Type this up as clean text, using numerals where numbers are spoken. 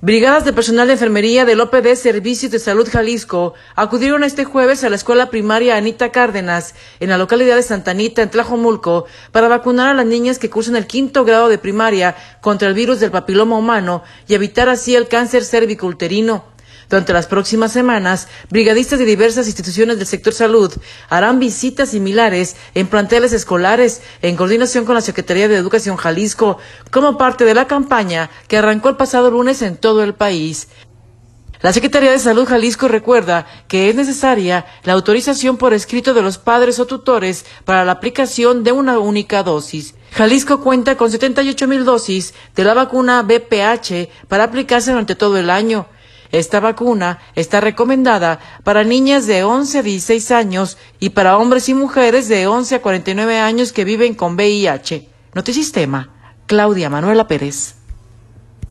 Brigadas de personal de enfermería del OPD Servicios de Salud Jalisco acudieron este jueves a la escuela primaria Anita Cárdenas, en la localidad de Santa Anita, en Tlajomulco, para vacunar a las niñas que cursan el 5º grado de primaria contra el virus del papiloma humano y evitar así el cáncer cérvico-uterino. Durante las próximas semanas, brigadistas de diversas instituciones del sector salud harán visitas similares en planteles escolares en coordinación con la Secretaría de Educación Jalisco, como parte de la campaña que arrancó el pasado lunes en todo el país. La Secretaría de Salud Jalisco recuerda que es necesaria la autorización por escrito de los padres o tutores para la aplicación de una única dosis. Jalisco cuenta con 78,000 dosis de la vacuna BPH para aplicarse durante todo el año. Esta vacuna está recomendada para niñas de 11 a 16 años y para hombres y mujeres de 11 a 49 años que viven con VIH. Notisistema, Claudia Manuela Pérez.